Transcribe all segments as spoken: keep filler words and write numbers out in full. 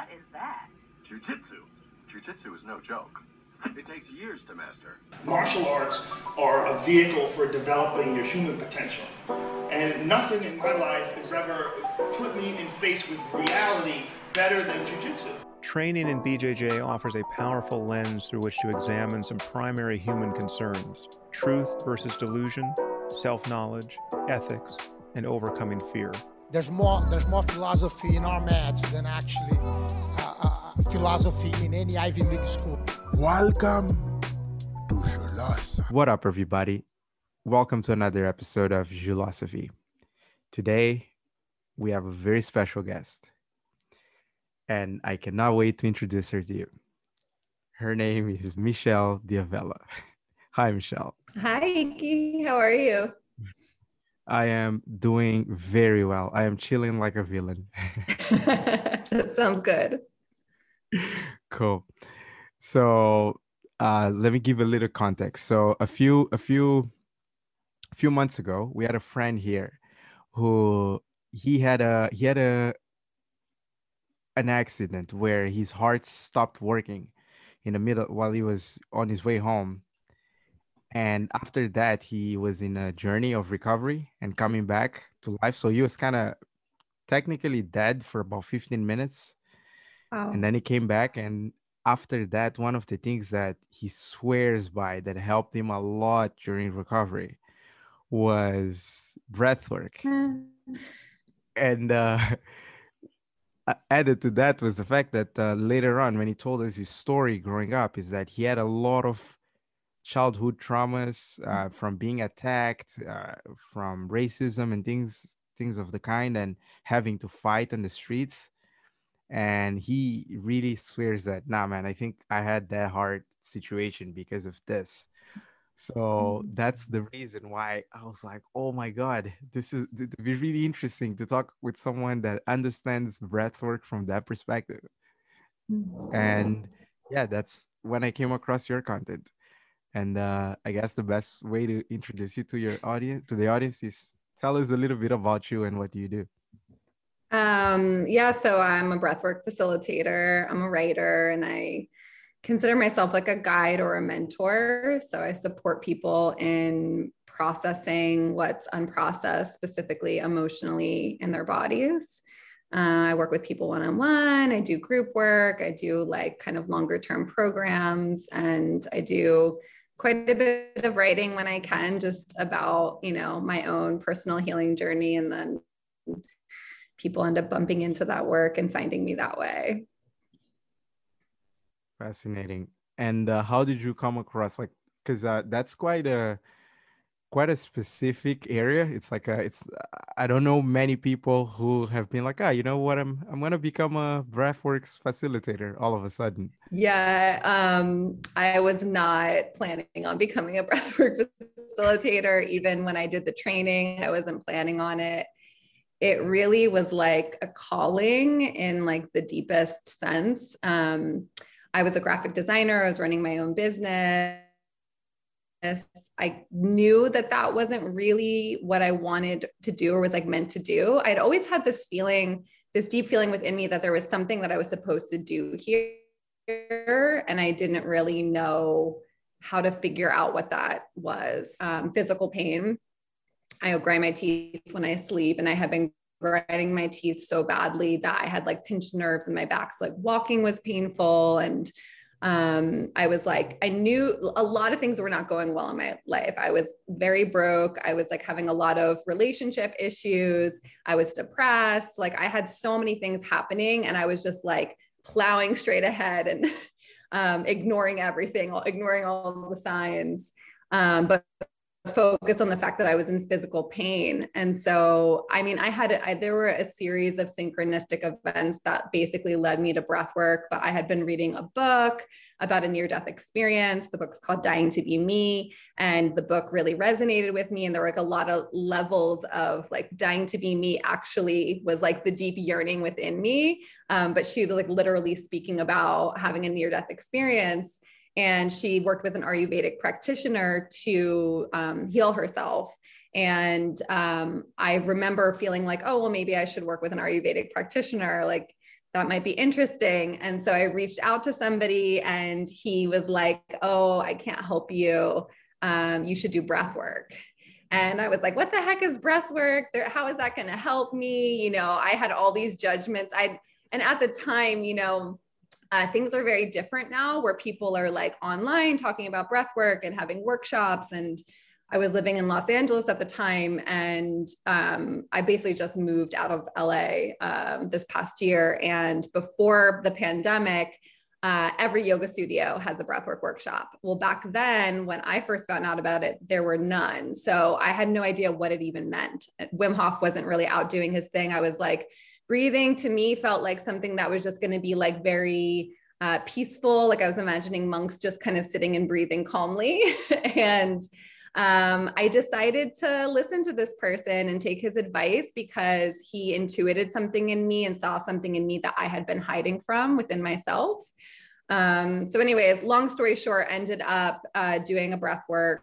What is that? Jiu-jitsu. Jiu-jitsu is no joke. It takes years to master. Martial arts are a vehicle for developing your human potential. And nothing in my life has ever put me in face with reality better than jiu-jitsu. Training in B J J offers a powerful lens through which to examine some primary human concerns: truth versus delusion, self-knowledge, ethics, and overcoming fear. There's more, there's more philosophy in our mats than actually uh, uh, philosophy in any Ivy League school. Welcome to Julosophy. What up, everybody? Welcome to another episode of Julosophy. Today, we have a very special guest, and I cannot wait to introduce her to you. Her name is Michelle Diavela. Hi, Michelle. Hi, Iki. How are you? I am doing very well. I am chilling like a villain. That sounds good. Cool. So uh, let me give a little context. So a few, a few, a few months ago, we had a friend here who he had a he had a an accident where his heart stopped working in the middle while he was on his way home. And after that, he was in a journey of recovery and coming back to life. So he was kind of technically dead for about fifteen minutes. Wow. And then he came back. And after that, one of the things that he swears by that helped him a lot during recovery was breath work. And uh, added to that was the fact that uh, later on, when he told us his story growing up, is that he had a lot of childhood traumas uh, from being attacked, uh, from racism and things things of the kind, and having to fight on the streets. And he really swears that, nah, man, I think I had that hard situation because of this. So that's the reason why I was like, oh my God, this is it would be really interesting to talk with someone that understands breathwork from that perspective. And yeah, that's when I came across your content. And uh, I guess the best way to introduce you to your audience, to the audience, is tell us a little bit about you and what do you do. Um, yeah, so I'm a breathwork facilitator. I'm a writer, and I consider myself like a guide or a mentor. So I support people in processing what's unprocessed, specifically emotionally in their bodies. Uh, I work with people one-on-one. I do group work. I do like kind of longer term programs, and I do quite a bit of writing when I can, just about, you know, my own personal healing journey. And then people end up bumping into that work and finding me that way. Fascinating. And uh, how did you come across, like, because uh, that's quite a quite a specific area. It's like a, it's, I don't know many people who have been like, ah, you know what, I'm, I'm going to become a breathworks facilitator all of a sudden. Yeah. Um, I was not planning on becoming a breathwork facilitator. Even when I did the training, I wasn't planning on it. It really was like a calling in like the deepest sense. Um, I was a graphic designer. I was running my own business. I knew that that wasn't really what I wanted to do or was like meant to do. I'd always had this feeling, this deep feeling within me that there was something that I was supposed to do here. And I didn't really know how to figure out what that was. Um, physical pain. I grind my teeth when I sleep, and I have been grinding my teeth so badly that I had like pinched nerves in my back. So like walking was painful. And um, I was like, I knew a lot of things were not going well in my life. I was very broke. I was like having a lot of relationship issues. I was depressed. Like I had so many things happening, and I was just like plowing straight ahead and um, ignoring everything, ignoring all the signs. Um, but focus on the fact that I was in physical pain. And so, I mean, I had, I, there were a series of synchronistic events that basically led me to breath work, but I had been reading a book about a near-death experience. The book's called Dying to Be Me. And the book really resonated with me. And there were like a lot of levels of like dying to be me actually was like the deep yearning within me. Um, but she was like literally speaking about having a near-death experience. And she worked with an Ayurvedic practitioner to um, heal herself. And um, I remember feeling like, oh, well, maybe I should work with an Ayurvedic practitioner. Like that might be interesting. And so I reached out to somebody and he was like, oh, I can't help you. Um, you should do breath work. And I was like, what the heck is breath work? How is that going to help me? You know, I had all these judgments. I, and at the time, you know, uh, things are very different now where people are like online talking about breath work and having workshops. And I was living in Los Angeles at the time. And um, I basically just moved out of L A um, this past year. And before the pandemic, Uh, every yoga studio has a breathwork workshop. Well, back then, when I first found out about it, there were none. So I had no idea what it even meant. Wim Hof wasn't really out doing his thing. I was like, breathing to me felt like something that was just going to be like very uh, peaceful. Like I was imagining monks just kind of sitting and breathing calmly. and um, I decided to listen to this person and take his advice because he intuited something in me and saw something in me that I had been hiding from within myself. Um, so anyways, long story short, ended up uh, doing a breath work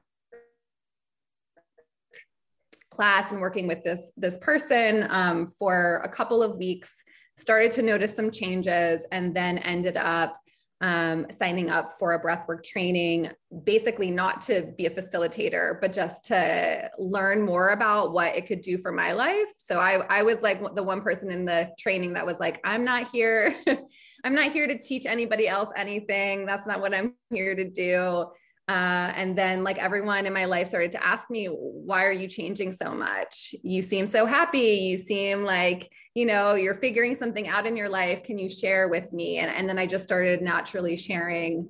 class and working with this, this person um, for a couple of weeks, started to notice some changes, and then ended up um, signing up for a breathwork training, basically not to be a facilitator, but just to learn more about what it could do for my life. So I, I was like the one person in the training that was like, I'm not here. I'm not here to teach anybody else anything. That's not what I'm here to do. Uh, and then like everyone in my life started to ask me, why are you changing so much? You seem so happy. You seem like, you know, you're figuring something out in your life. Can you share with me? And, and then I just started naturally sharing.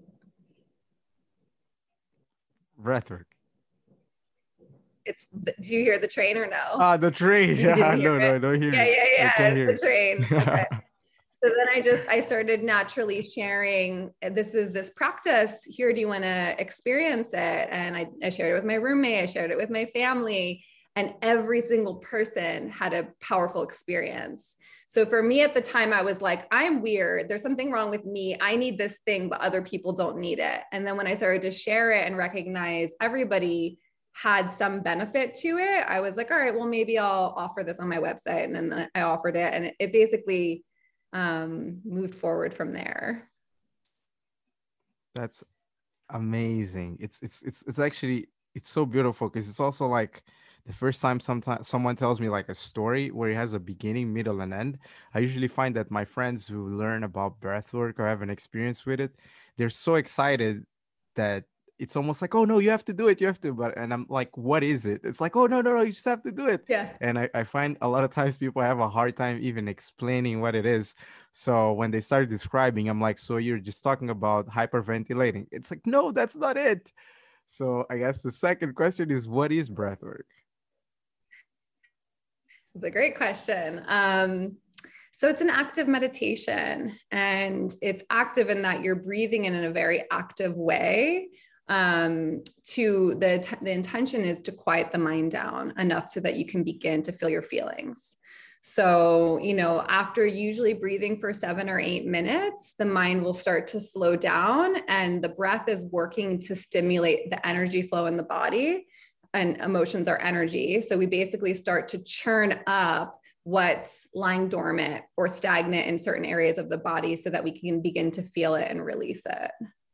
Breathwork. It's, do you hear the train or no? Ah, the train. Yeah, no, no, I don't hear yeah, it. Yeah, yeah, I yeah. It's the train. Okay. So then I just, I started naturally sharing, this is this practice here. Do you want to experience it? And I, I shared it with my roommate. I shared it with my family, and every single person had a powerful experience. So for me at the time, I was like, I'm weird. There's something wrong with me. I need this thing, but other people don't need it. And then when I started to share it and recognize everybody had some benefit to it, I was like, all right, well, maybe I'll offer this on my website. And then I offered it, and it, it basically um, moved forward from there. That's amazing. It's, it's, it's, it's actually, it's so beautiful because it's also like the first time sometimes someone tells me like a story where it has a beginning, middle, and end. I usually find that my friends who learn about breathwork or have an experience with it, they're so excited that it's almost like, oh no, you have to do it, you have to. But and I'm like, what is it? It's like, oh no, no, no, you just have to do it. Yeah. And I, I find a lot of times people have a hard time even explaining what it is. So when they start describing, I'm like, so you're just talking about hyperventilating. It's like, no, that's not it. So I guess the second question is, what is breathwork? It's a great question. Um, so it's an active meditation, and it's active in that you're breathing in, in a very active way. Um, to the, the intention is to quiet the mind down enough so that you can begin to feel your feelings. So, you know, after usually breathing for seven or eight minutes, the mind will start to slow down, and the breath is working to stimulate the energy flow in the body, and emotions are energy. So we basically start to churn up what's lying dormant or stagnant in certain areas of the body so that we can begin to feel it and release it.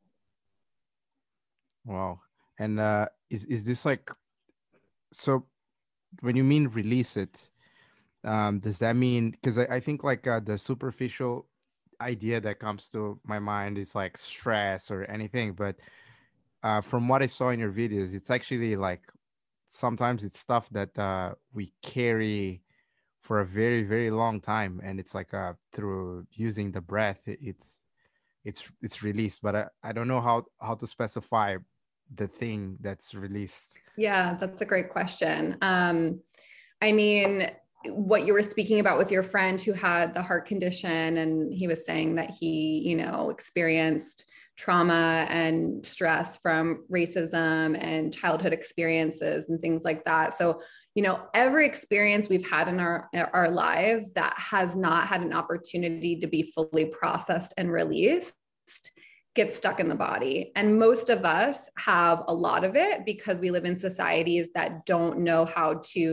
Wow. And uh, is, is this like, so when you mean release it, um, does that mean, because I, I think like uh, the superficial idea that comes to my mind is like stress or anything, but uh, from what I saw in your videos, it's actually like, sometimes it's stuff that uh, we carry for a very, very long time. And it's like uh, through using the breath, it, it's, it's, it's released, but I, I don't know how, how to specify the thing that's released. Yeah, that's a great question. Um, I mean, what you were speaking about with your friend who had the heart condition, and he was saying that he, you know, experienced trauma and stress from racism and childhood experiences and things like that. So, you know, every experience we've had in our, our lives that has not had an opportunity to be fully processed and released gets stuck in the body. And most of us have a lot of it because we live in societies that don't know how to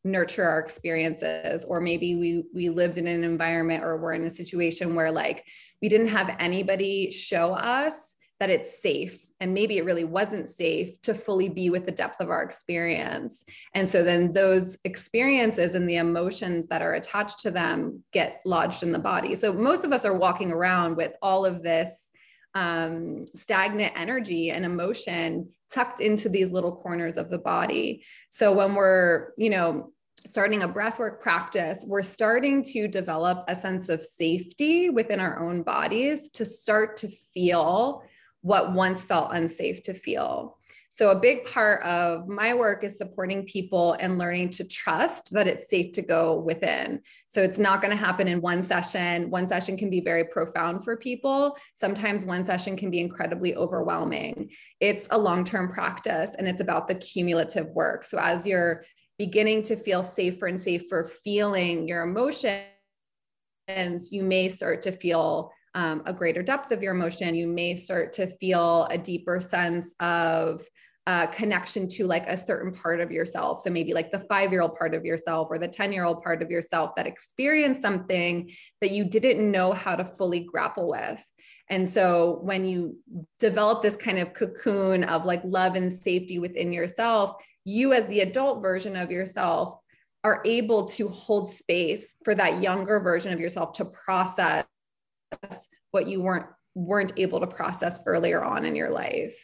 nurture our experiences, or maybe we we lived in an environment or we're in a situation where like we didn't have anybody show us that it's safe, and maybe it really wasn't safe to fully be with the depth of our experience. And so then those experiences and the emotions that are attached to them get lodged in the body. So most of us are walking around with all of this um, stagnant energy and emotion tucked into these little corners of the body. So when we're, you know, starting a breathwork practice, we're starting to develop a sense of safety within our own bodies to start to feel what once felt unsafe to feel. So a big part of my work is supporting people and learning to trust that it's safe to go within. So it's not going to happen in one session. One session can be very profound for people. Sometimes one session can be incredibly overwhelming. It's a long-term practice, and it's about the cumulative work. So as you're beginning to feel safer and safer feeling your emotions, you may start to feel um, a greater depth of your emotion. You may start to feel a deeper sense of uh, connection to like a certain part of yourself. So maybe like the five-year-old part of yourself or the ten-year-old part of yourself that experienced something that you didn't know how to fully grapple with. And so when you develop this kind of cocoon of like love and safety within yourself, you as the adult version of yourself are able to hold space for that younger version of yourself to process what you weren't weren't able to process earlier on in your life.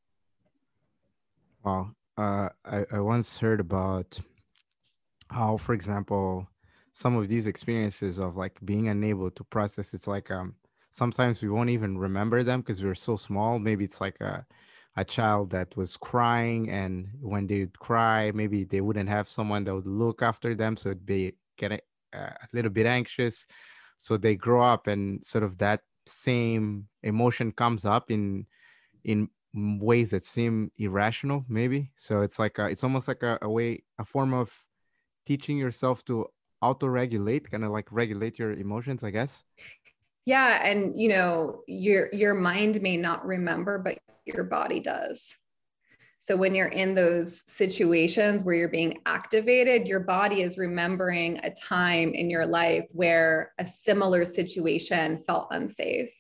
Wow. Uh, I, I once heard about how, for example, some of these experiences of like being unable to process, it's like um sometimes we won't even remember them because we're so small. Maybe it's like a a child that was crying, and when they would cry, maybe they wouldn't have someone that would look after them, so it'd be get a, a little bit anxious. So they grow up, and sort of that same emotion comes up in in ways that seem irrational, maybe. So it's like a, it's almost like a, a way, a form of teaching yourself to auto-regulate, kind of like regulate your emotions, I guess. Yeah. And, you know, your, your mind may not remember, but your body does. So when you're in those situations where you're being activated, your body is remembering a time in your life where a similar situation felt unsafe.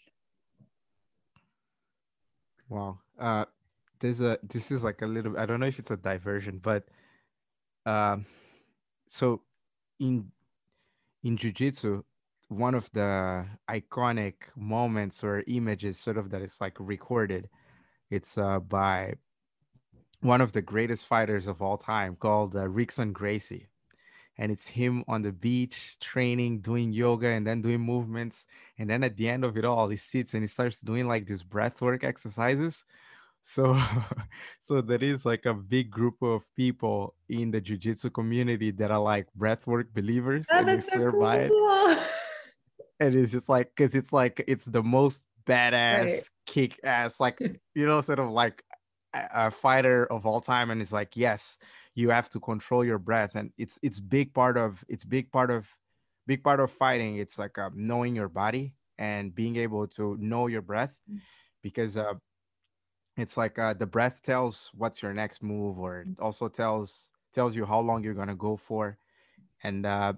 Wow. Uh, there's a, this is like a little, I don't know if it's a diversion, but um, so in, in jiu-jitsu, one of the iconic moments or images sort of that is like recorded, it's uh, by one of the greatest fighters of all time called uh, Rickson Gracie. And it's him on the beach training, doing yoga, and then doing movements. And then at the end of it all, he sits and he starts doing like these breathwork exercises. So, so there is like a big group of people in the jiu-jitsu community that are like breathwork believers, Oh, and they that's so swear cool. by it. And it's just like, because it's like, it's the most badass, Right. kick ass, like, you know, sort of like a, a fighter of all time. And it's like, yes, you have to control your breath. And it's, it's big part of, it's big part of, big part of fighting. It's like uh, knowing your body and being able to know your breath, because uh, it's like uh, the breath tells what's your next move, or it also tells, tells you how long you're going to go for. And, uh,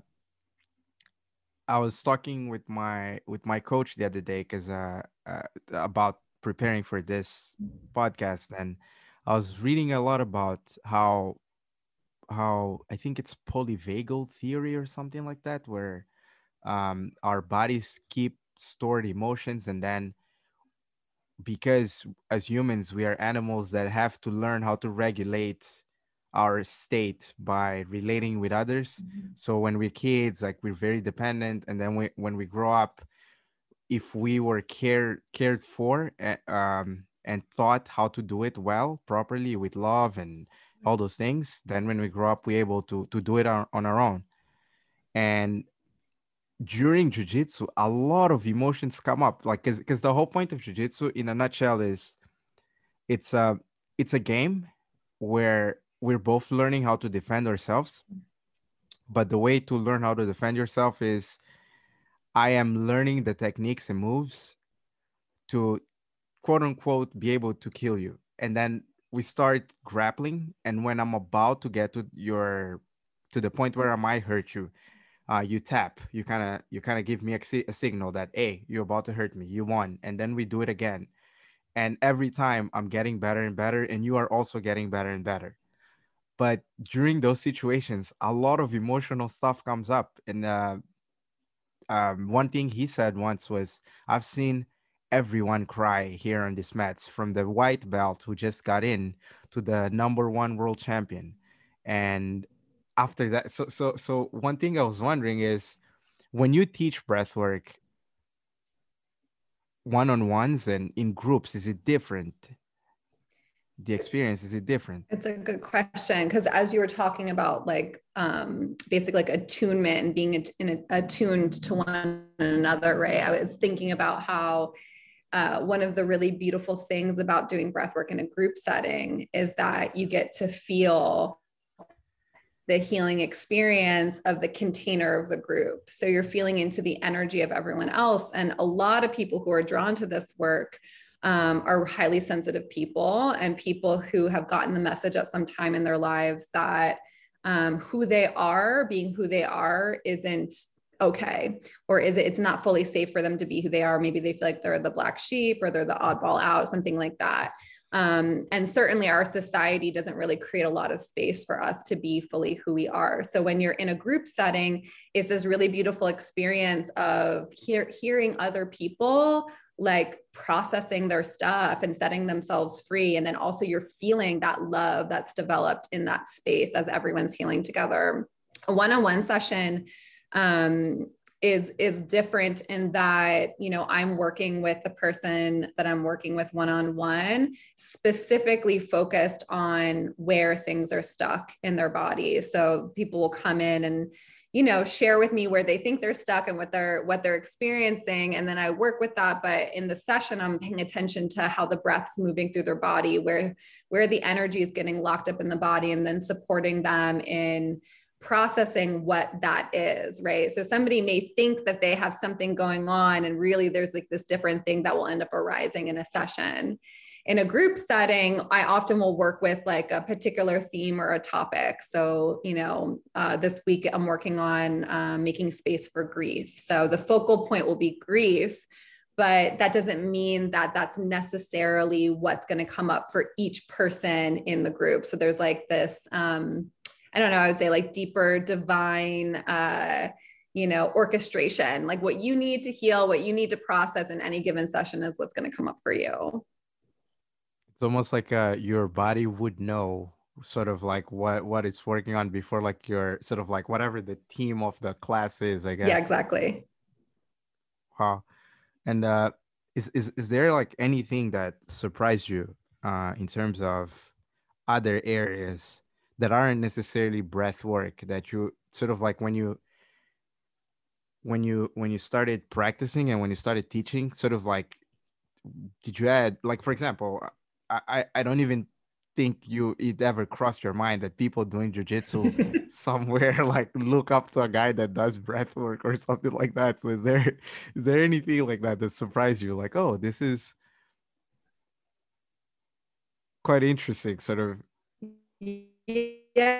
I was talking with my with my coach the other day because uh, uh, about preparing for this podcast, and I was reading a lot about how how I think it's polyvagal theory or something like that, where um, our bodies keep stored emotions, and then because as humans we are animals that have to learn how to regulate our state by relating with others. Mm-hmm. So when we're kids, like we're very dependent, and then we, when we grow up, if we were cared cared for uh, um, and taught how to do it well, properly, with love and all those things, then when we grow up, we're able to to do it on, on our own. And during jiu-jitsu, a lot of emotions come up, like because because the whole point of jiu-jitsu in a nutshell is it's a it's a game where we're both learning how to defend ourselves. But the way to learn how to defend yourself is I am learning the techniques and moves to quote unquote be able to kill you. And then we start grappling. And when I'm about to get to your to the point where I might hurt you, uh, you tap, you kind of you kind of give me a, si- a signal that, hey, you're about to hurt me, you won, and then we do it again. And every time I'm getting better and better, and you are also getting better and better. But during those situations, a lot of emotional stuff comes up. And uh, um, one thing he said once was, I've seen everyone cry here on this mats, from the white belt who just got in to the number one world champion. And after that, so so so one thing I was wondering is, when you teach breathwork one-on-ones and in groups, is it different? The experience, is it different? It's a good question, because as you were talking about, like um, basically like attunement and being at, in a, attuned to one another, right? I was thinking about how uh, one of the really beautiful things about doing breathwork in a group setting is that you get to feel the healing experience of the container of the group. So you're feeling into the energy of everyone else. And a lot of people who are drawn to this work um, are highly sensitive people, and people who have gotten the message at some time in their lives that um, who they are, being who they are, isn't okay, or is it, it's not fully safe for them to be who they are. Maybe they feel like they're the black sheep, or they're the oddball out, something like that. Um, and certainly our society doesn't really create a lot of space for us to be fully who we are. So when you're in a group setting, it's this really beautiful experience of hear, hearing other people like processing their stuff and setting themselves free. And then also you're feeling that love that's developed in that space as everyone's healing together. A one-on-one session um, is, is different in that, you know, I'm working with the person that I'm working with one-on-one, specifically focused on where things are stuck in their body. So people will come in and, you know, share with me where they think they're stuck and what they're, what they're experiencing. And then I work with that. But in the session, I'm paying attention to how the breath's moving through their body, where, where the energy is getting locked up in the body, and then supporting them in processing what that is, right? So somebody may think that they have something going on, and really there's like this different thing that will end up arising in a session. In a group setting, I often will work with like a particular theme or a topic. So, you know, uh, this week I'm working on um, making space for grief. So the focal point will be grief, but that doesn't mean that that's necessarily what's going to come up for each person in the group. So there's like this, um, I don't know, I would say like deeper divine, uh, you know, orchestration, like what you need to heal, what you need to process in any given session is what's going to come up for you. It's almost like uh, your body would know sort of like what, what it's working on before, like your sort of like whatever the theme of the class is, I guess. Yeah, exactly. Wow. And uh, is, is, is there like anything that surprised you uh, in terms of other areas that aren't necessarily breath work, that you sort of like when you when you when you started practicing and when you started teaching, sort of like, did you add, like, for example, I I, I don't even think you it ever crossed your mind that people doing jiu-jitsu somewhere like look up to a guy that does breath work or something like that. So is there is there anything like that that surprised you, like, oh, this is quite interesting, sort of? Yeah.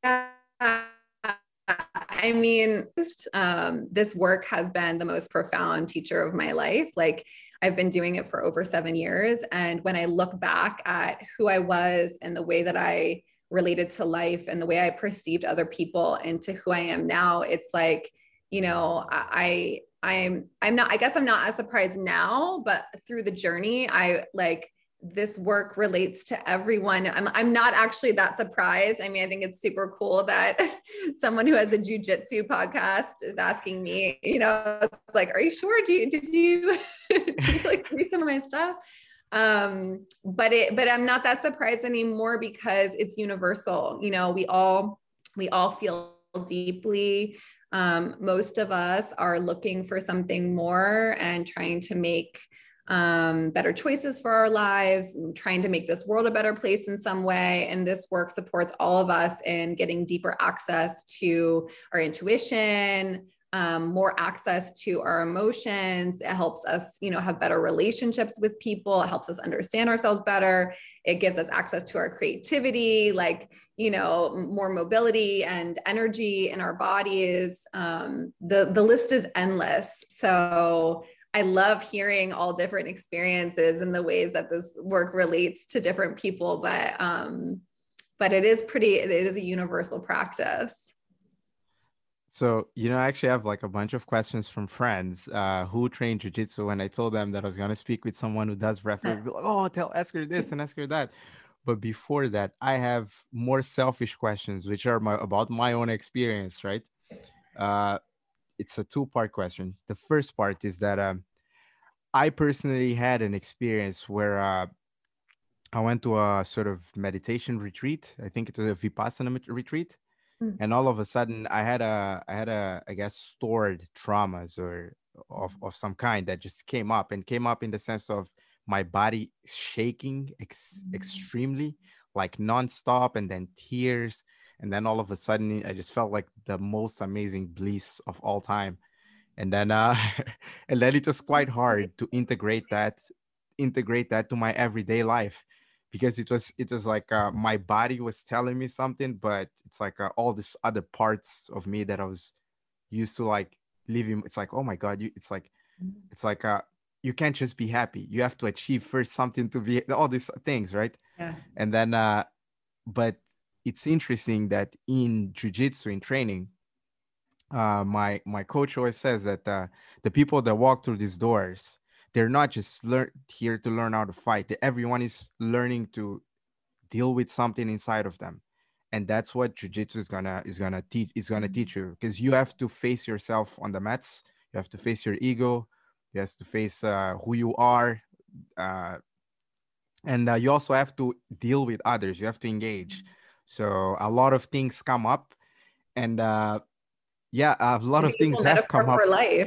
I mean, um, this work has been the most profound teacher of my life. Like, I've been doing it for over seven years. And when I look back at who I was and the way that I related to life and the way I perceived other people into who I am now, it's like, you know, I, I'm, I'm not, I guess I'm not as surprised now, but through the journey, I like, this work relates to everyone. I'm, I'm not actually that surprised. I mean, I think it's super cool that someone who has a jujitsu podcast is asking me, you know, it's like, are you sure? Do you, did you, did you like read some of my stuff? Um, but it, but I'm not that surprised anymore because it's universal. You know, we all, we all feel deeply. Um, most of us are looking for something more and trying to make um, better choices for our lives, and trying to make this world a better place in some way. And this work supports all of us in getting deeper access to our intuition, um, more access to our emotions. It helps us, you know, have better relationships with people. It helps us understand ourselves better. It gives us access to our creativity, like, you know, more mobility and energy in our bodies. Um, the, the list is endless. So I love hearing all different experiences and the ways that this work relates to different people, but, um, but it is pretty, it is a universal practice. So, you know, I actually have like a bunch of questions from friends uh, who train jujitsu, and I told them that I was going to speak with someone who does breathwork. Like, oh, tell, ask her this and ask her that. But before that, I have more selfish questions, which are my, about my own experience, right? Uh, it's a two-part question. The first part is that um, I personally had an experience where uh, I went to a sort of meditation retreat. I think it was a Vipassana retreat. And all of a sudden I had a, I had a, I guess, stored traumas or of, of some kind that just came up and came up in the sense of my body shaking ex- extremely, like nonstop, and then tears. And then all of a sudden I just felt like the most amazing bliss of all time. And then, uh, and then it was quite hard to integrate that, integrate that to my everyday life. Because it was it was like uh, my body was telling me something, but it's like uh, all these other parts of me that I was used to like living. It's like, oh my God, you, it's like it's like uh, you can't just be happy. You have to achieve first something to be all these things, right? Yeah. And then, uh, but it's interesting that in jiu-jitsu, in training, uh, my my coach always says that uh, the people that walk through these doors, they're not just learn here to learn how to fight. Everyone is learning to deal with something inside of them, and that's what jiu-jitsu is gonna is gonna teach is gonna teach you, because you have to face yourself on the mats. You have to face your ego. You have to face uh, who you are, uh, and uh, you also have to deal with others. You have to engage. So a lot of things come up, and uh, yeah, a lot of things have come up. For life.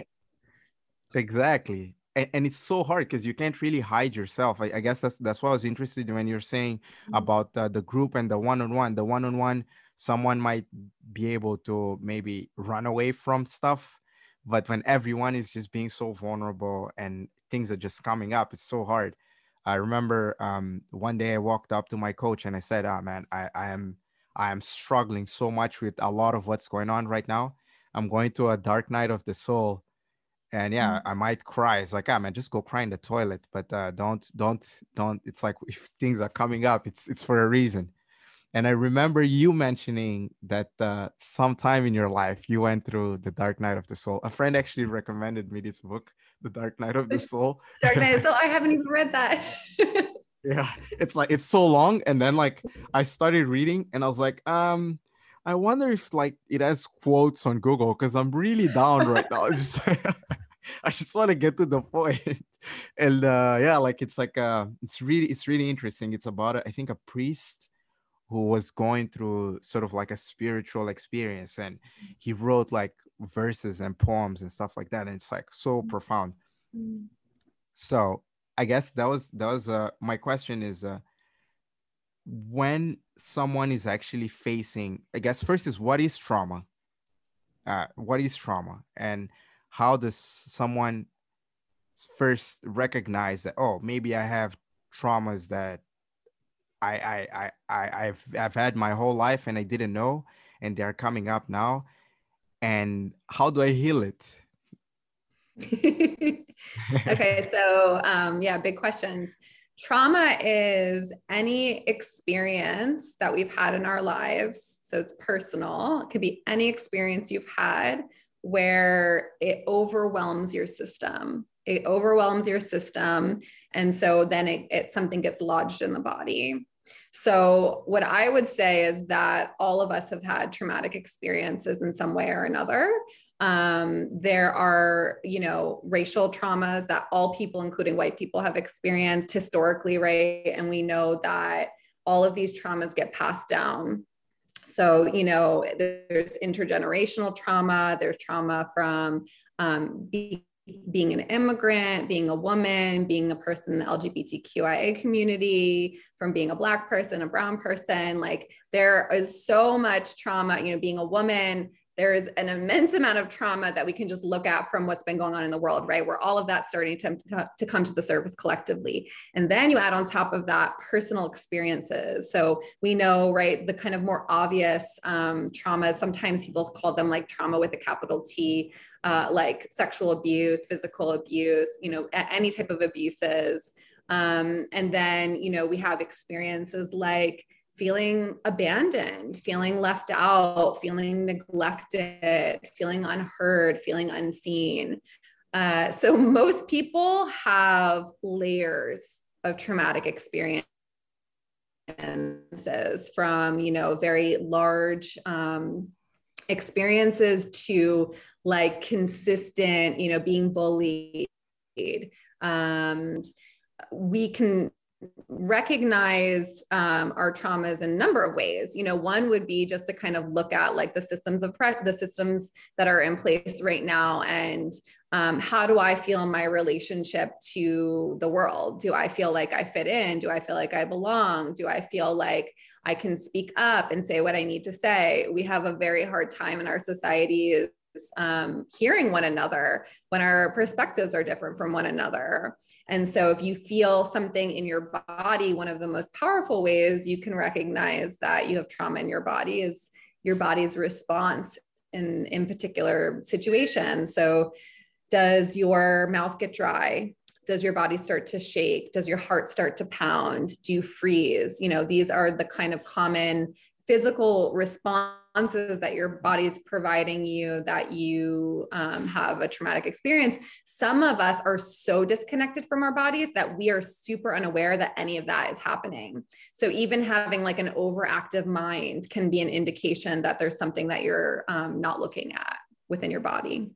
Exactly. And, and it's so hard because you can't really hide yourself. I, I guess that's that's what I was interested in when you're saying about uh, the group and the one-on-one. The one-on-one, someone might be able to maybe run away from stuff, but when everyone is just being so vulnerable and things are just coming up, it's so hard. I remember um, one day I walked up to my coach and I said, "Ah, man, I, I am I am struggling so much with a lot of what's going on right now. I'm going through a dark night of the soul." And yeah, I might cry. It's like, ah, man, just go cry in the toilet. But uh, don't, don't, don't. It's like if things are coming up, it's it's for a reason. And I remember you mentioning that uh, sometime in your life you went through the Dark Night of the Soul. A friend actually recommended me this book, The Dark Night of the Soul. Dark Night of the Soul. I haven't even read that. Yeah, it's like it's so long, and then like I started reading, and I was like, um. I wonder if like it has quotes on Google, because I'm really down right now. It's just, I just want to get to the point. And uh, yeah, like it's like uh, it's really it's really interesting. It's about I think a priest who was going through sort of like a spiritual experience, and he wrote like verses and poems and stuff like that, and it's like so profound. Mm-hmm. So I guess that was that was uh, my question is. Uh, when someone is actually facing, I guess first is what is trauma? Uh, what is trauma? And how does someone first recognize that, oh, maybe I have traumas that I, I, I, I, I've, I've had my whole life and I didn't know, and they're coming up now. And how do I heal it? Okay. So um, yeah, big questions. Trauma is any experience that we've had in our lives. So it's personal. It could be any experience you've had where it overwhelms your system. It overwhelms your system. And so then it, it something gets lodged in the body. So what I would say is that all of us have had traumatic experiences in some way or another. Um, there are, you know, racial traumas that all people, including white people, have experienced historically, right? And we know that all of these traumas get passed down. So, you know, there's intergenerational trauma, there's trauma from um, being being an immigrant, being a woman, being a person in the L G B T Q I A community, from being a Black person, a brown person. Like there is so much trauma, you know, being a woman. there's an immense amount of trauma that we can just look at from what's been going on in the world, right? Where all of that's starting to, to come to the surface collectively. And then you add on top of that personal experiences. So we know, right, the kind of more obvious um, traumas, sometimes people call them like trauma with a capital T, uh, like sexual abuse, physical abuse, you know, any type of abuses. Um, and then, you know, we have experiences like feeling abandoned, feeling left out, feeling neglected, feeling unheard, feeling unseen. Uh, so most people have layers of traumatic experiences from, you know, very large um, experiences to like consistent, you know, being bullied. Um, we can recognize um, our traumas in a number of ways. You know, one would be just to kind of look at like the systems of pre- the systems that are in place right now, and um, how do I feel in my relationship to the world? Do I feel like I fit in? Do I feel like I belong? Do I feel like I can speak up and say what I need to say? We have a very hard time in our society um, hearing one another when our perspectives are different from one another. And so if you feel something in your body, one of the most powerful ways you can recognize that you have trauma in your body is your body's response in, in particular situations. So does your mouth get dry? Does your body start to shake? Does your heart start to pound? Do you freeze? You know, these are the kind of common physical responses that your body's providing you that you um, have a traumatic experience. Some of us are so disconnected from our bodies that we are super unaware that any of that is happening. So even having like an overactive mind can be an indication that there's something that you're um, not looking at within your body.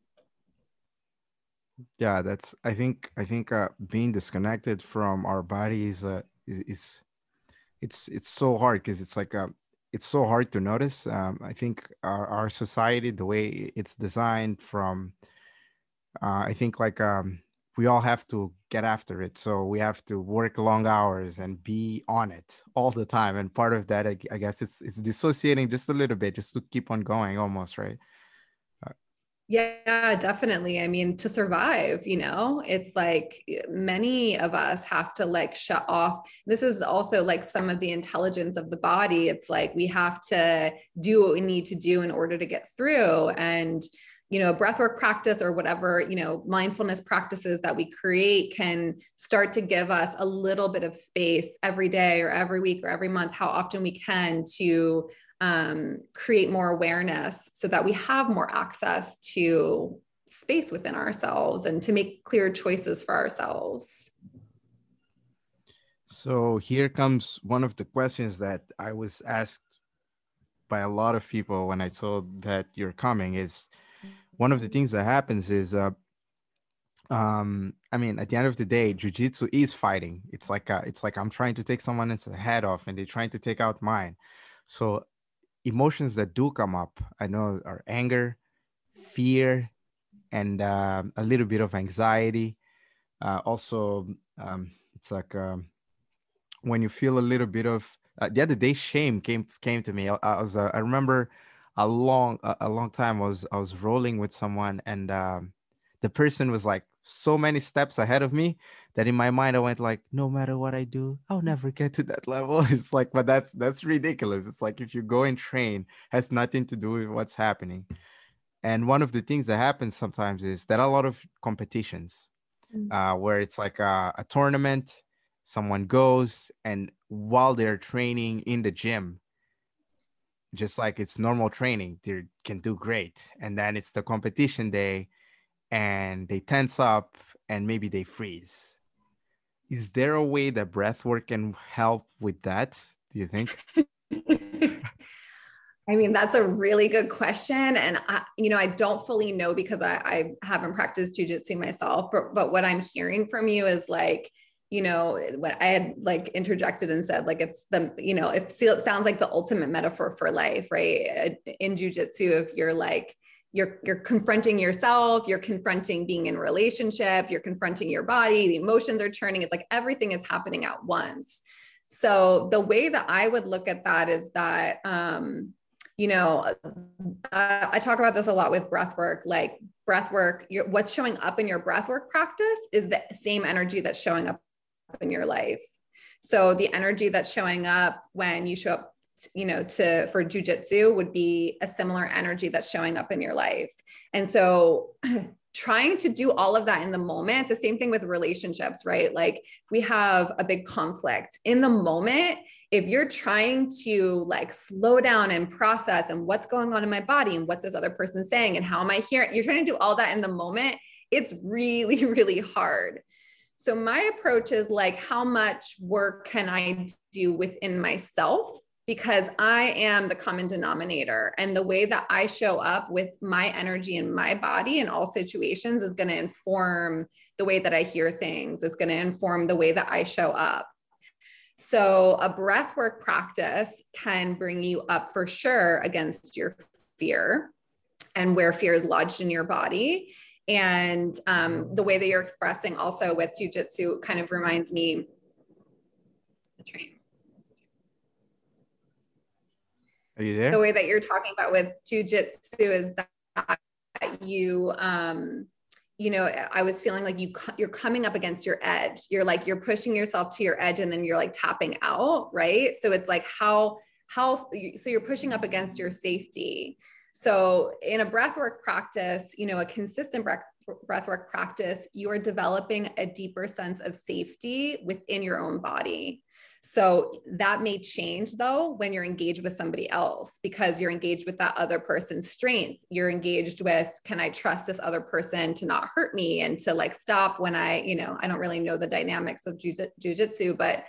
Yeah, that's, I think, I think uh, being disconnected from our bodies uh, is, is, it's, it's so hard because it's like, a, it's so hard to notice. Um, I think our, our society, the way it's designed from, uh, I think like um, we all have to get after it. So we have to work long hours and be on it all the time. And part of that, I, I guess it's, it's dissociating just a little bit, just to keep on going almost, right? Yeah, definitely. I mean, to survive, you know, it's like many of us have to like shut off. This is also like some of the intelligence of the body. It's like we have to do what we need to do in order to get through. And, you know, breathwork practice or whatever, you know, mindfulness practices that we create can start to give us a little bit of space every day or every week or every month, how often we can, to um, create more awareness so that we have more access to space within ourselves and to make clear choices for ourselves. So here comes one of the questions that I was asked by a lot of people when I told that you're coming. Is one of the things that happens is, uh, um, I mean, at the end of the day, jiu-jitsu is fighting. It's like, uh, it's like I'm trying to take someone's head off and they're trying to take out mine. So emotions that do come up, I know, are anger, fear, and uh, a little bit of anxiety. Uh, also, um, it's like um, when you feel a little bit of, uh, the other day, shame came came to me. I, I was, uh, I remember a long, a, a long time I was, I was rolling with someone, and um, the person was like so many steps ahead of me that in my mind I went like, no matter what I do, I'll never get to that level. It's like, but that's that's ridiculous. It's like, if you go and train, has nothing to do with what's happening. And one of the things that happens sometimes is that a lot of competitions uh, where it's like a, a tournament, someone goes, and while they're training in the gym, just like it's normal training, they can do great. And then it's the competition day and they tense up and maybe they freeze. Is there a way that breathwork can help with that, do you think? I mean, that's a really good question. And I, you know, I don't fully know because I, I haven't practiced jujitsu myself, but, but what I'm hearing from you is like, you know, what I had like interjected and said, like, it's the, you know, it sounds like the ultimate metaphor for life, right? In jujitsu, if you're like, you're, you're confronting yourself, you're confronting being in a relationship, you're confronting your body, the emotions are churning. It's like everything is happening at once. So the way that I would look at that is that, um, you know, uh, I talk about this a lot with breath work, like breath work, your, what's showing up in your breath work practice is the same energy that's showing up in your life. So the energy that's showing up when you show up, you know, to, for jujitsu would be a similar energy that's showing up in your life. And so trying to do all of that in the moment, the same thing with relationships, right? Like we have a big conflict in the moment. If you're trying to like slow down and process and what's going on in my body and what's this other person saying and how am I hearing, you're trying to do all that in the moment. It's really, really hard. So my approach is like, how much work can I do within myself? Because I am the common denominator, and the way that I show up with my energy in my body in all situations is going to inform the way that I hear things. It's going to inform the way that I show up. So a breathwork practice can bring you up for sure against your fear and where fear is lodged in your body. And um, the way that you're expressing also with jujitsu kind of reminds me, the train. Are you there? The way that you're talking about with jujitsu is that you, um, you know, I was feeling like you, you're coming up against your edge. You're like, you're pushing yourself to your edge and then you're like tapping out. Right. So it's like how, how, so you're pushing up against your safety. So in a breathwork practice, you know, a consistent breath, breathwork practice, you are developing a deeper sense of safety within your own body. So that may change though, when you're engaged with somebody else, because you're engaged with that other person's strengths. You're engaged with, can I trust this other person to not hurt me and to like stop when I, you know, I don't really know the dynamics of jujitsu, but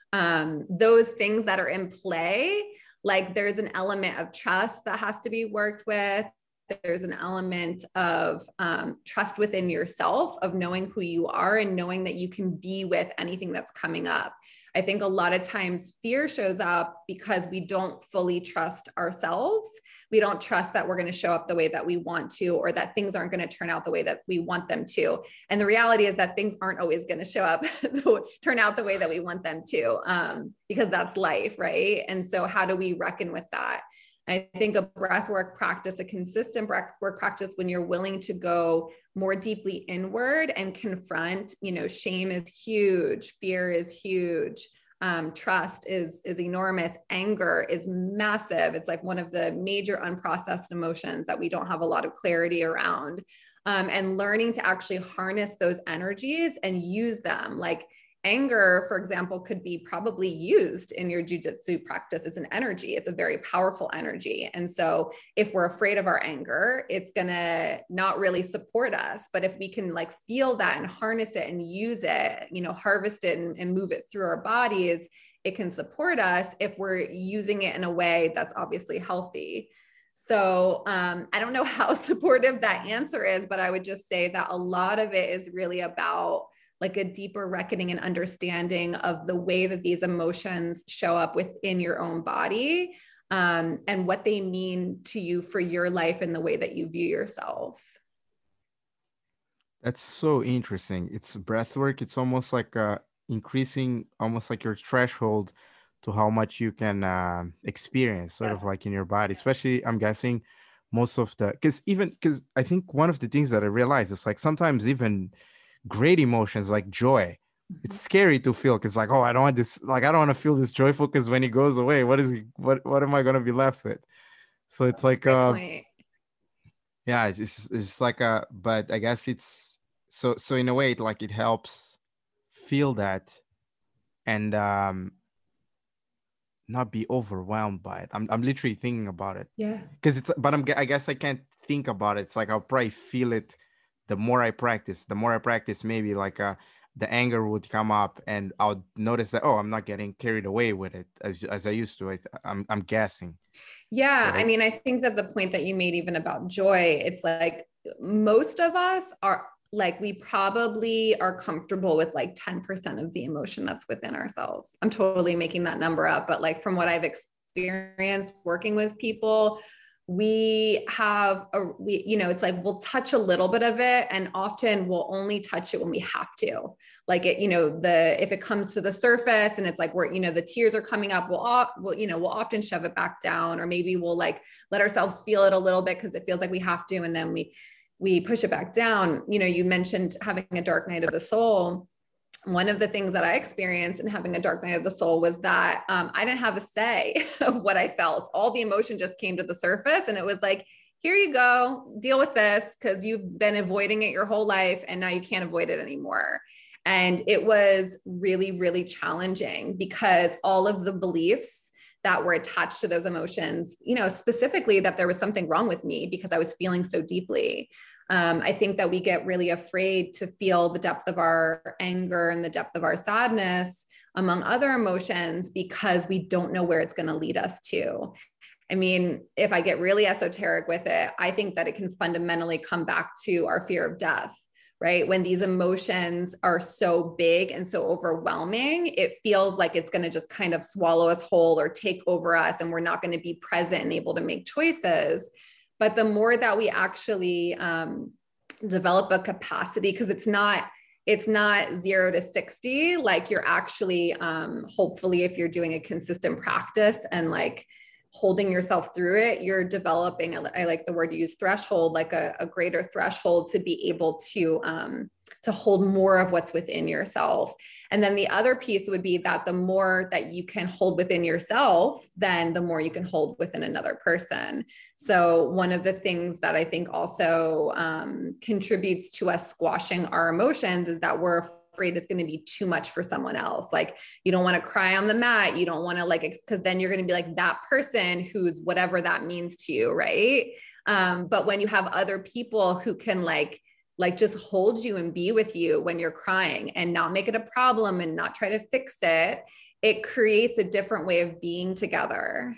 um, those things that are in play, like there's an element of trust that has to be worked with. There's an element of um, trust within yourself, of knowing who you are and knowing that you can be with anything that's coming up. I think a lot of times fear shows up because we don't fully trust ourselves. We don't trust that we're going to show up the way that we want to, or that things aren't going to turn out the way that we want them to. And the reality is that things aren't always going to show up, turn out the way that we want them to, um, because that's life, right? And so how do we reckon with that? I think a breathwork practice, a consistent breathwork practice, when you're willing to go more deeply inward and confront, you know, shame is huge, fear is huge, um, trust is, is enormous, anger is massive. It's like one of the major unprocessed emotions that we don't have a lot of clarity around. Um, and learning to actually harness those energies and use them. Like anger, for example, could be probably used in your jujitsu practice. It's an energy. It's a very powerful energy. And so if we're afraid of our anger, it's going to not really support us. But if we can like feel that and harness it and use it, you know, harvest it and, and move it through our bodies, it can support us if we're using it in a way that's obviously healthy. So um, I don't know how supportive that answer is, but I would just say that a lot of it is really about like a deeper reckoning and understanding of the way that these emotions show up within your own body, um, and what they mean to you for your life and the way that you view yourself. That's so interesting. It's breath work. It's almost like uh, increasing, almost like your threshold to how much you can uh, experience sort Yeah. of like in your body, especially I'm guessing most of the, because even, because I think one of the things that I realized is like sometimes even great emotions like joy, it's scary to feel because like, oh, I don't want this, like I don't want to feel this joyful because when it goes away, what is it, what what am I going to be left with? So it's like Great uh point. yeah, it's just, it's just like a, but I guess it's so so in a way it like it helps feel that and um not be overwhelmed by it. I'm I'm literally thinking about it. Yeah. Because it's, but I'm I guess I can't think about it. It's like I'll probably feel it the more I practice. The more I practice, maybe like uh the anger would come up and I'll notice that, oh, I'm not getting carried away with it as as I used to. I, I'm I'm guessing. Yeah. Right? I mean, I think that the point that you made even about joy, it's like most of us are like, we probably are comfortable with like ten percent of the emotion that's within ourselves. I'm totally making that number up, but like from what I've experienced working with people, we have a, we, you know, it's like, we'll touch a little bit of it. And often we'll only touch it when we have to, like it, you know, the, if it comes to the surface and it's like, we're, you know, the tears are coming up, we'll, we'll, you know, we'll often shove it back down, or maybe we'll like let ourselves feel it a little bit because it feels like we have to. And then we, we push it back down. You know, you mentioned having a dark night of the soul. One of the things that I experienced in having a dark night of the soul was that um, I didn't have a say of what I felt. All the emotion just came to the surface, and it was like, here you go, deal with this, because you've been avoiding it your whole life and now you can't avoid it anymore. And it was really, really challenging because all of the beliefs that were attached to those emotions, you know, specifically that there was something wrong with me because I was feeling so deeply. Um, I think that we get really afraid to feel the depth of our anger and the depth of our sadness, among other emotions, because we don't know where it's going to lead us to. I mean, if I get really esoteric with it, I think that it can fundamentally come back to our fear of death, right? When these emotions are so big and so overwhelming, it feels like it's going to just kind of swallow us whole or take over us, and we're not going to be present and able to make choices. But the more that we actually um, develop a capacity, because it's not, it's not zero to sixty, like you're actually, um, hopefully if you're doing a consistent practice and like holding yourself through it, you're developing, I like the word you use, threshold, like a, a greater threshold to be able to, um, to hold more of what's within yourself. And then the other piece would be that the more that you can hold within yourself, then the more you can hold within another person. So one of the things that I think also um, contributes to us squashing our emotions is that we're afraid it's going to be too much for someone else. Like you don't want to cry on the mat. You don't want to like, because then you're going to be like that person who's whatever that means to you. Right. Um, but when you have other people who can like, like just hold you and be with you when you're crying and not make it a problem and not try to fix it, it creates a different way of being together.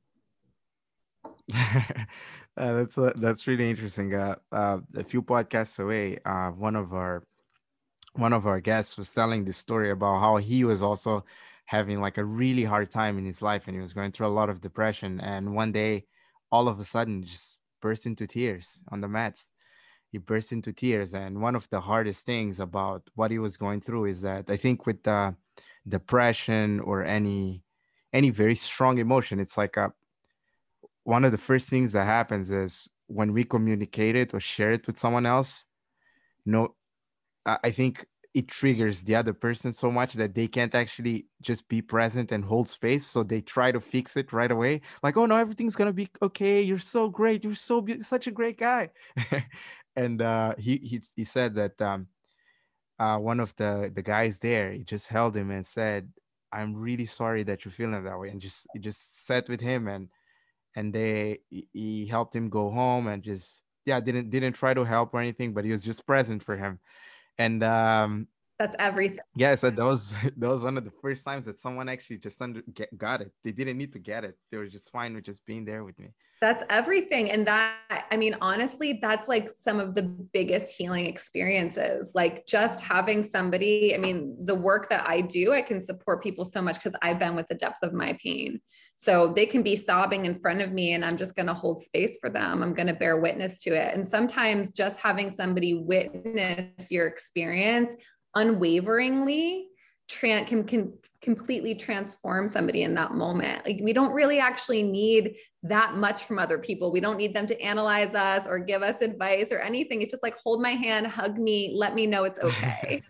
uh, that's uh, that's really interesting. Uh, uh, a few podcasts away, uh, one of our one of our guests was telling this story about how he was also having like a really hard time in his life, and he was going through a lot of depression. And one day, all of a sudden, just burst into tears on the mats. He burst into tears. And one of the hardest things about what he was going through is that I think with uh, depression or any any very strong emotion, it's like a one of the first things that happens is when we communicate it or share it with someone else, no, I think it triggers the other person so much that they can't actually just be present and hold space. So they try to fix it right away. Like, oh no, everything's going to be okay. You're so great. You're so be- such a great guy. and uh, he, he, he said that um, uh, one of the, the guys there, he just held him and said, I'm really sorry that you're feeling that way. And just, he just sat with him and, and they, he helped him go home and just, yeah, didn't, didn't try to help or anything, but he was just present for him. And um, that's everything. Yeah, so that was that was one of the first times that someone actually just under get, got it. They didn't need to get it. They were just fine with just being there with me. That's everything. And that, I mean, honestly, that's like some of the biggest healing experiences. Like just having somebody, I mean, the work that I do, I can support people so much because I've been with the depth of my pain. So they can be sobbing in front of me and I'm just going to hold space for them. I'm going to bear witness to it. And sometimes just having somebody witness your experience unwaveringly Tran- can, can completely transform somebody in that moment. Like we don't really actually need that much from other people. We don't need them to analyze us or give us advice or anything. It's just like, hold my hand, hug me, let me know it's okay.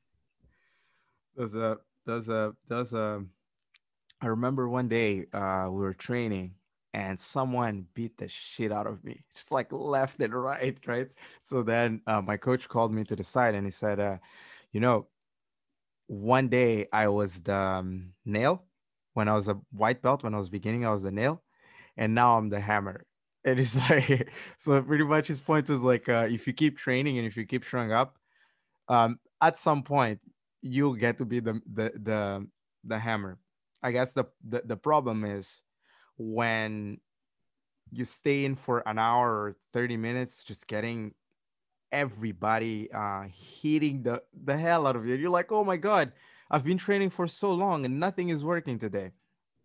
There's a, there's a, there's a, I remember one day uh, we were training and someone beat the shit out of me, just like left and right, right? So then uh, my coach called me to the side and he said, uh, you know, one day I was the um, nail. When I was a white belt, when I was beginning, I was the nail. And now I'm the hammer. And it's like, so pretty much his point was like, uh, if you keep training and if you keep showing up, um, at some point, you'll get to be the, the, the, the hammer. I guess the, the, the problem is when you stay in for an hour or thirty minutes, just getting everybody uh hitting the the hell out of you. You're like, oh my god, I've been training for so long and nothing is working today.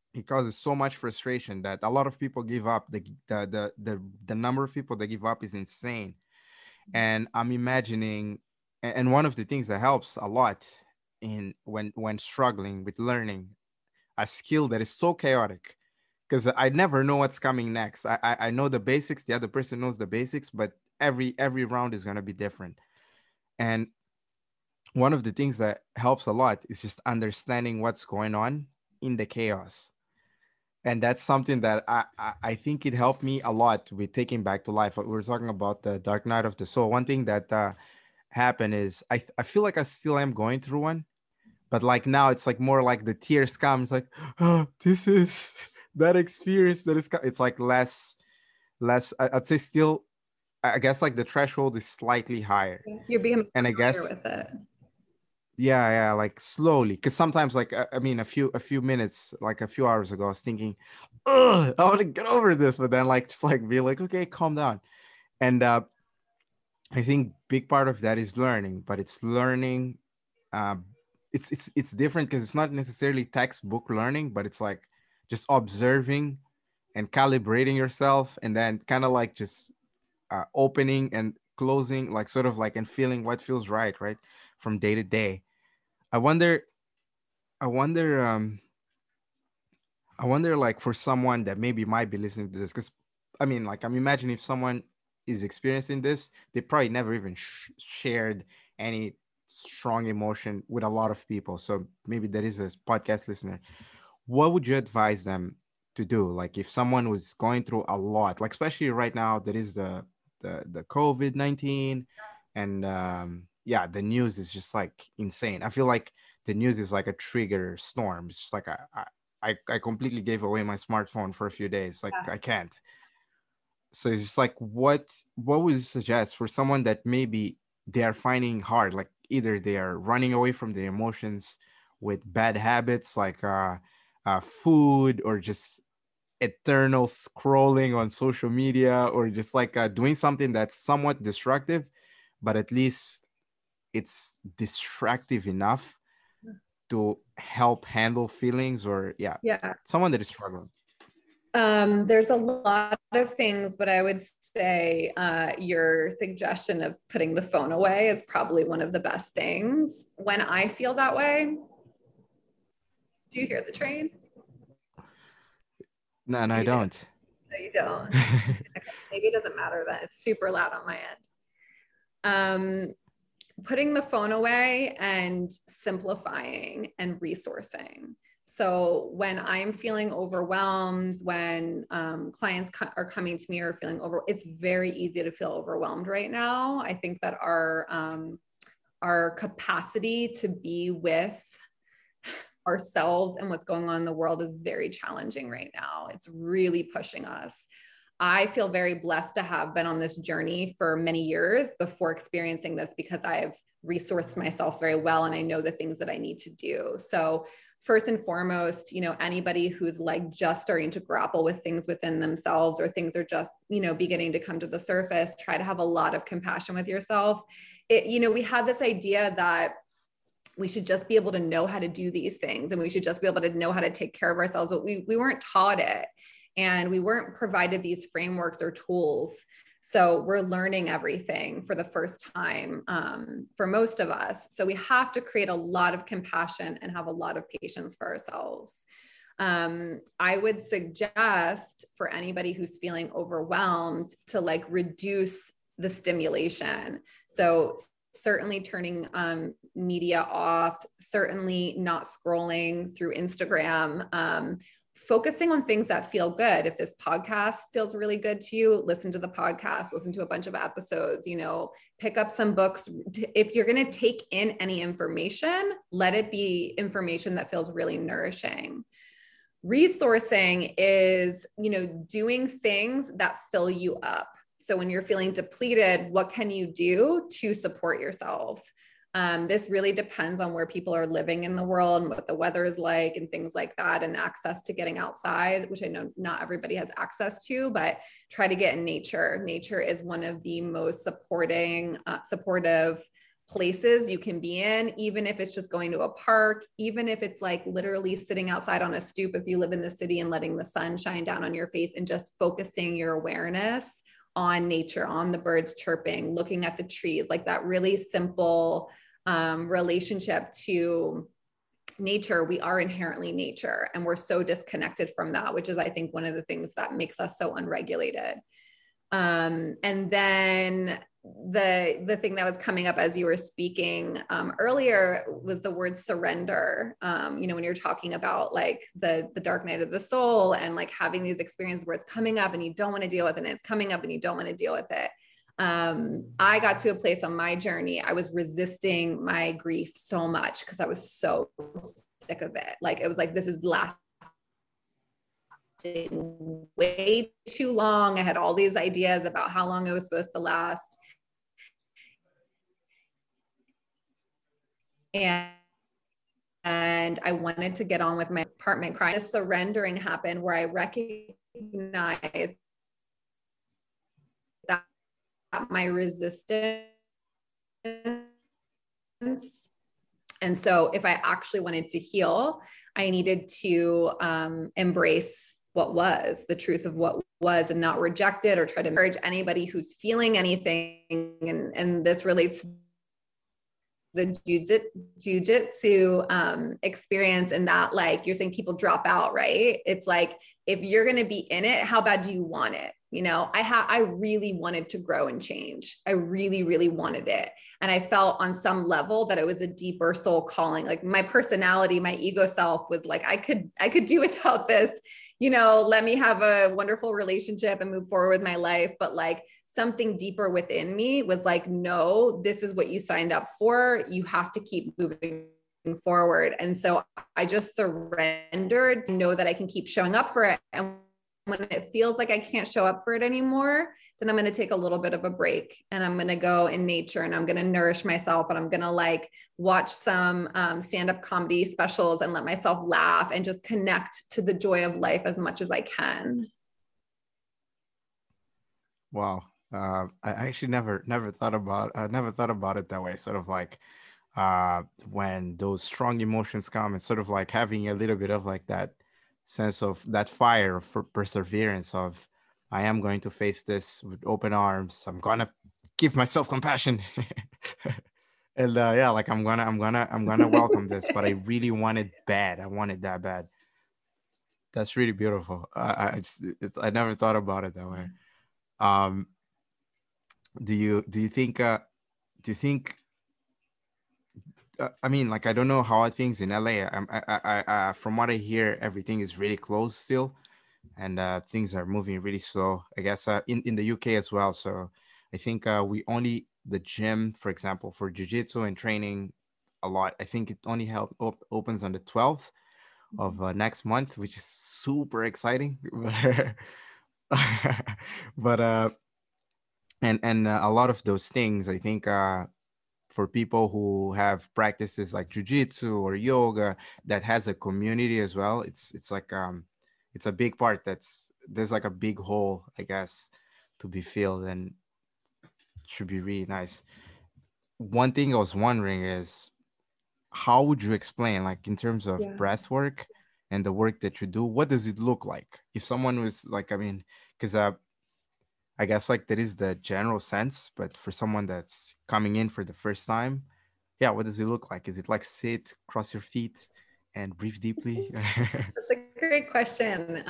it causes so much frustration that a lot of people give up. The the the the, the number of people that give up is insane. And I'm imagining, a- and one of the things that helps a lot in when when struggling with learning a skill that is so chaotic, because I never know what's coming next. I, I I know the basics, the other person knows the basics, but every every round is gonna be different. And one of the things that helps a lot is just understanding what's going on in the chaos. And that's something that I, I, I think it helped me a lot with taking back to life. We were talking about the Dark Night of the Soul. One thing that uh, happened is I, I feel like I still am going through one, but like now it's like more like the tears come. It's like, oh, this is that experience that is, co-" it's like less, less, I- I'd say still, I guess like the threshold is slightly higher. You're becoming And I familiar guess with it. yeah, yeah, like slowly, because sometimes like I, I mean a few a few minutes, like a few hours ago I was thinking, oh, I want to get over this, but then like just like be like, okay, calm down. And uh I think big part of that is learning, but it's learning, um it's it's it's different because it's not necessarily textbook learning, but it's like just observing and calibrating yourself, and then kind of like just uh, opening and closing, like sort of like, and feeling what feels right, right, from day to day. I wonder, I wonder, um, I wonder, like for someone that maybe might be listening to this, because I mean, like I'm imagining if someone is experiencing this, they probably never even sh- shared any strong emotion with a lot of people. So maybe there is a podcast listener. What would you advise them to do? Like if someone was going through a lot, like especially right now, there is the the the COVID nineteen, and um, yeah, the news is just like insane. I feel like the news is like a trigger storm. It's just like I, I I I completely gave away my smartphone for a few days. Like I can't. So it's just like what what would you suggest for someone that maybe they are finding hard, like either they are running away from their emotions with bad habits like uh, uh food, or just eternal scrolling on social media, or just like uh, doing something that's somewhat destructive, but at least it's distractive enough to help handle feelings, or yeah, Yeah. someone that is struggling. Um, there's a lot of things, but I would say uh, your suggestion of putting the phone away is probably one of the best things. When I feel that way, do you hear the train? No, no, I You do. don't. No, you don't. Okay. Maybe it doesn't matter then. It's super loud on my end. Um, putting the phone away and simplifying and resourcing. So when I'm feeling overwhelmed, when um, clients co- are coming to me or feeling over, it's very easy to feel overwhelmed right now. I think that our um, our capacity to be with ourselves and what's going on in the world is very challenging right now. It's really pushing us. I feel very blessed to have been on this journey for many years before experiencing this, because I've resourced myself very well and I know the things that I need to do. So first and foremost, you know, anybody who's like just starting to grapple with things within themselves, or things are just, you know, beginning to come to the surface, try to have a lot of compassion with yourself. It, you know, we had this idea that we should just be able to know how to do these things, and we should just be able to know how to take care of ourselves, but we, we weren't taught it. And we weren't provided these frameworks or tools. So we're learning everything for the first time um, for most of us. So we have to create a lot of compassion and have a lot of patience for ourselves. Um, I would suggest for anybody who's feeling overwhelmed to like reduce the stimulation. So certainly turning um, media off, certainly not scrolling through Instagram, um, focusing on things that feel good. If this podcast feels really good to you, listen to the podcast, listen to a bunch of episodes, you know, pick up some books. If you're going to take in any information, let it be information that feels really nourishing. Resourcing is, you know, doing things that fill you up. So when you're feeling depleted, what can you do to support yourself? Um, this really depends on where people are living in the world and what the weather is like and things like that, and access to getting outside, which I know not everybody has access to, but try to get in nature. Nature is one of the most supporting, uh, supportive places you can be in, even if it's just going to a park, even if it's like literally sitting outside on a stoop if you live in the city and letting the sun shine down on your face and just focusing your awareness on nature, on the birds chirping, looking at the trees, like that really simple um, relationship to nature. We are inherently nature, and we're so disconnected from that, which is, I think, one of the things that makes us so unregulated. Um, and then the the thing that was coming up as you were speaking um, earlier was the word surrender. Um, you know, when you're talking about like the the dark night of the soul and like having these experiences where it's coming up and you don't want to deal with it, and it's coming up and you don't want to deal with it. Um, I got to a place on my journey, I was resisting my grief so much because I was so sick of it. Like, it was like, this is lasting way too long. I had all these ideas about how long it was supposed to last. And, and I wanted to get on with my apartment crying. This surrendering happened where I recognized that my resistance. And so if I actually wanted to heal, I needed to um, embrace what was, the truth of what was, and not reject it or try to encourage anybody who's feeling anything. And, and this relates to the jiu-jitsu um, experience, and that, like, you're saying people drop out, right? It's like, if you're going to be in it, how bad do you want it? You know, I have, I really wanted to grow and change. I really, really wanted it. And I felt on some level that it was a deeper soul calling. Like, my personality, my ego self was like, I could, I could do without this, you know, let me have a wonderful relationship and move forward with my life. But like, something deeper within me was like, no, this is what you signed up for. You have to keep moving forward. And so I just surrendered to know that I can keep showing up for it. And when it feels like I can't show up for it anymore, then I'm going to take a little bit of a break, and I'm going to go in nature, and I'm going to nourish myself, and I'm going to like watch some um, stand-up comedy specials and let myself laugh and just connect to the joy of life as much as I can. Wow. Uh, I actually never, never thought about, I never thought about it that way. Sort of like, uh, when those strong emotions come, it's sort of like having a little bit of like that sense of that fire for perseverance of, I am going to face this with open arms. I'm going to give myself compassion. And uh, yeah, like I'm gonna, I'm gonna, I'm gonna welcome this, but I really want it bad. I want it that bad. That's really beautiful. I, I, it's, it's, I never thought about it that way. Um, do you, do you think, uh, do you think, uh, I mean, like, I don't know how are things in L A. I, I, I, I, from what I hear, everything is really closed still, and uh, things are moving really slow. I guess uh, in, in the U K as well. So I think uh, we only, the gym, for example, for jiu-jitsu and training a lot, I think it only help, op- opens on the twelfth of uh, next month, which is super exciting. But uh, and and uh, a lot of those things, I think, uh, for people who have practices like jiu-jitsu or yoga that has a community as well, it's it's like um, it's a big part. That's there's like a big hole, I guess, to be filled, and it should be really nice. One thing I was wondering is, how would you explain, like, in terms of Yeah. breath work and the work that you do, what does it look like? If someone was like, I mean, because uh, I guess like that is the general sense, but for someone that's coming in for the first time, yeah, what does it look like? Is it like sit, cross your feet, and breathe deeply? That's a great question.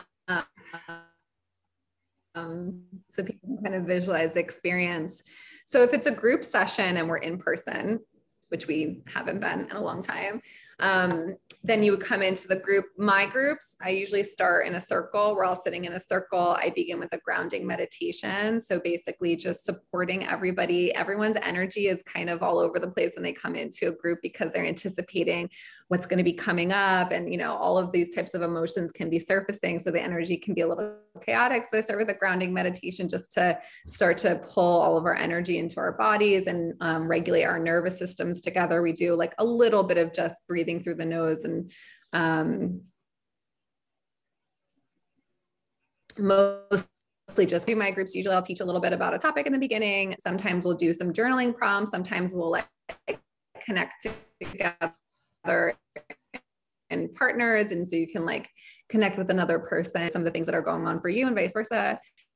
Um, so people can kind of visualize the experience. So if it's a group session and we're in person, which we haven't been in a long time, um, then you would come into the group. My groups, I usually start in a circle. We're all sitting in a circle. I begin with a grounding meditation. So basically just supporting everybody. Everyone's energy is kind of all over the place when they come into a group because they're anticipating what's going to be coming up. And, you know, all of these types of emotions can be surfacing. So the energy can be a little chaotic. So I start with a grounding meditation just to start to pull all of our energy into our bodies and um, regulate our nervous systems together. We do like a little bit of just breathing through the nose, and um, most just do my groups. Usually I'll teach a little bit about a topic in the beginning. Sometimes we'll do some journaling prompts. Sometimes we'll like connect together and partners. And so you can like connect with another person, some of the things that are going on for you and vice versa.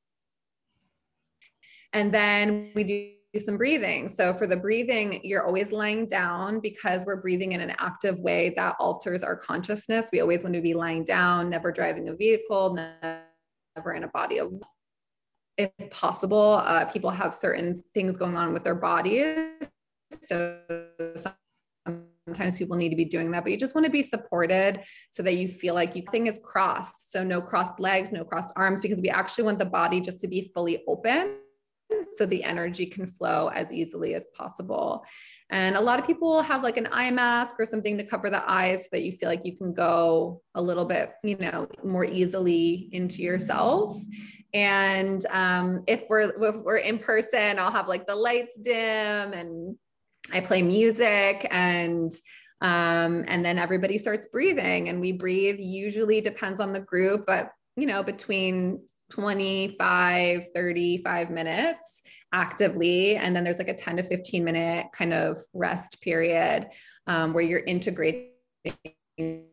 And then we do some breathing. So for the breathing, you're always lying down because we're breathing in an active way that alters our consciousness. We always want to be lying down, never driving a vehicle, never in a body of, if possible, uh, people have certain things going on with their bodies. So sometimes people need to be doing that, but you just want to be supported so that you feel like you thing is crossed. So no crossed legs, no crossed arms, because we actually want the body just to be fully open so the energy can flow as easily as possible. And a lot of people have like an eye mask or something to cover the eyes so that you feel like you can go a little bit, you know, more easily into yourself. And um, if we're if we're in person, I'll have like the lights dim and I play music, and um, and then everybody starts breathing, and we breathe. Usually depends on the group, but you know, between twenty-five, thirty-five minutes actively. And then there's like a ten to fifteen minute kind of rest period um, where you're integrating the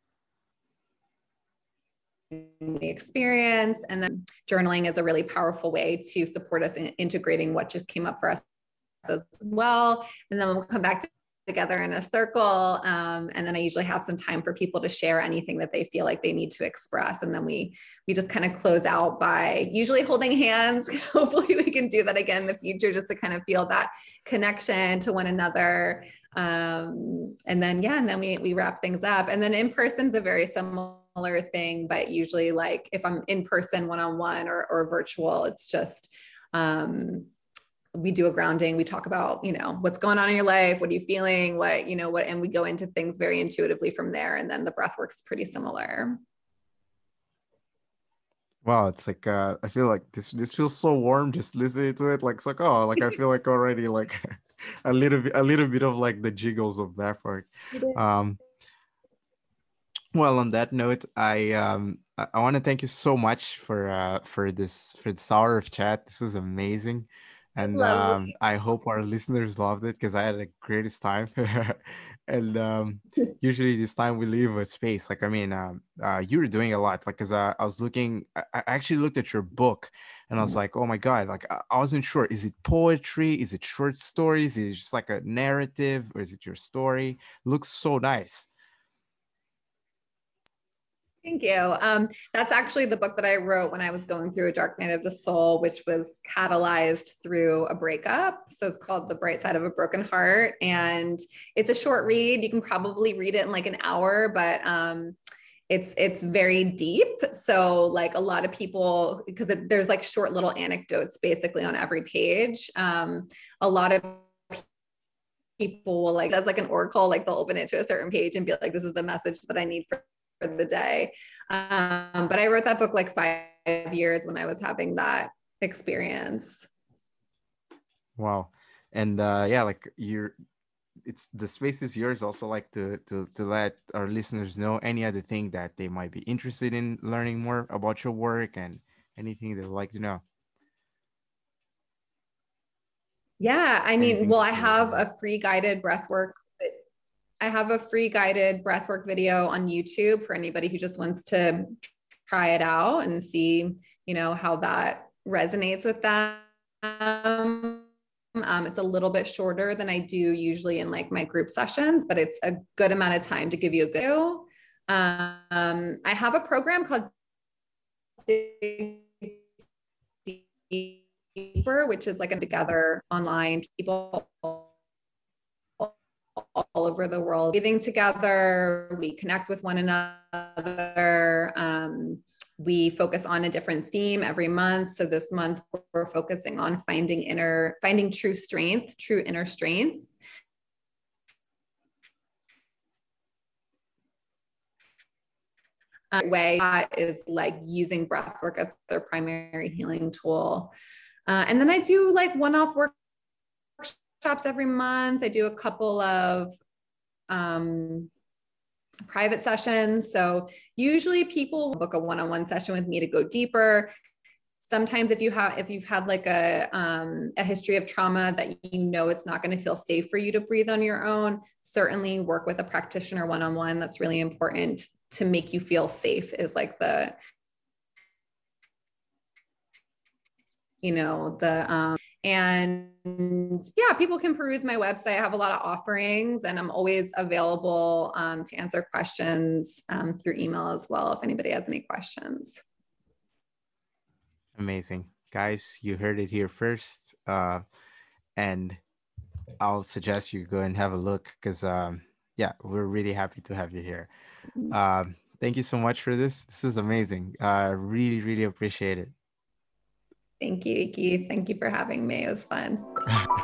experience. And then journaling is a really powerful way to support us in integrating what just came up for us as well. And then we'll come back to together in a circle. Um, and then I usually have some time for people to share anything that they feel like they need to express. And then we, we just kind of close out by usually holding hands. Hopefully we can do that again in the future, just to kind of feel that connection to one another. Um, and then, yeah, and then we, we wrap things up. And then in person's a very similar thing, but usually like if I'm in person, one-on-one or, or virtual, it's just, um, we do a grounding. We talk about, you know, what's going on in your life. What are you feeling? What, you know, what, and we go into things very intuitively from there. And then the breath work's pretty similar. Wow. It's like, uh, I feel like this, this feels so warm just listening to it. Like, it's like, oh, like, I feel like already like a little bit, a little bit of like the jiggles of breath work. Um, well, on that note, I, um, I, I want to thank you so much for, uh, for this, for this hour of chat. This was amazing. And um, I hope our listeners loved it because I had the greatest time. And um, usually this time we leave a space. Like, I mean, um, uh, you were doing a lot. Like, because uh, I was looking, I, I actually looked at your book and I was like, oh my God, like, I, I wasn't sure. Is it poetry? Is it short stories? Is it just like a narrative? Or is it your story? It looks so nice. Thank you. Um, that's actually the book that I wrote when I was going through a dark night of the soul, which was catalyzed through a breakup. So it's called The Bright Side of a Broken Heart. And it's a short read. You can probably read it in like an hour, but um, it's, it's very deep. So like a lot of people, because it, there's like short little anecdotes basically on every page. Um, a lot of people will like, that's like an oracle, like they'll open it to a certain page and be like, this is the message that I need for for the day. Um, but I wrote that book like five years when I was having that experience. Wow. And uh, yeah, like you're, it's the space is yours also, like to, to, to let our listeners know any other thing that they might be interested in learning more about your work and anything they'd like to know. Yeah. I mean, Anything well, I have a free guided breathwork I have a free guided breathwork video on YouTube for anybody who just wants to try it out and see, you know, how that resonates with them. Um, it's a little bit shorter than I do usually in like my group sessions, but it's a good amount of time to give you a good video. Um, I have a program called Deeper, which is like a together online people all over the world, breathing together. We connect with one another. Um, we focus on a different theme every month. So this month we're focusing on finding inner, finding true strength, true inner strength. Uh, way that is like using breath work as their primary healing tool. Uh, and then I do like one-off work workshops every month. I do a couple of um, private sessions. So usually people book a one-on-one session with me to go deeper. sometimes if you have, if you've had like a, um, a history of trauma that you know it's not going to feel safe for you to breathe on your own, certainly work with a practitioner one-on-one. That's really important to make you feel safe, is like the, you know, the, um, and yeah, people can peruse my website. I have a lot of offerings, and I'm always available um, to answer questions um, through email as well, if anybody has any questions. Amazing. Guys, you heard it here first. Uh, and I'll suggest you go and have a look, because um, yeah, we're really happy to have you here. Um, thank you so much for this. This is amazing. I uh, really, really appreciate it. Thank you, Iki. Thank you for having me. It was fun.